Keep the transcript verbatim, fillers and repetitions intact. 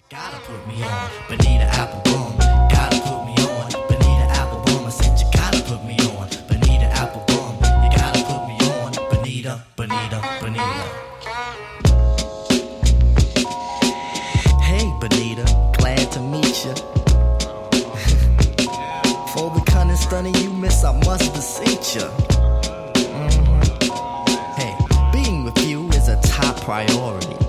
Gotta put me on, Bonita Applebum. Gotta put me on, Bonita Applebum. I said you gotta put me on, Bonita Applebum. You gotta put me on, Bonita, Bonita, Bonita. Hey, Bonita, glad to meet ya. For the cunning stunning you miss, I must beseech ya. Mm-hmm. Hey, being with you is a top priority.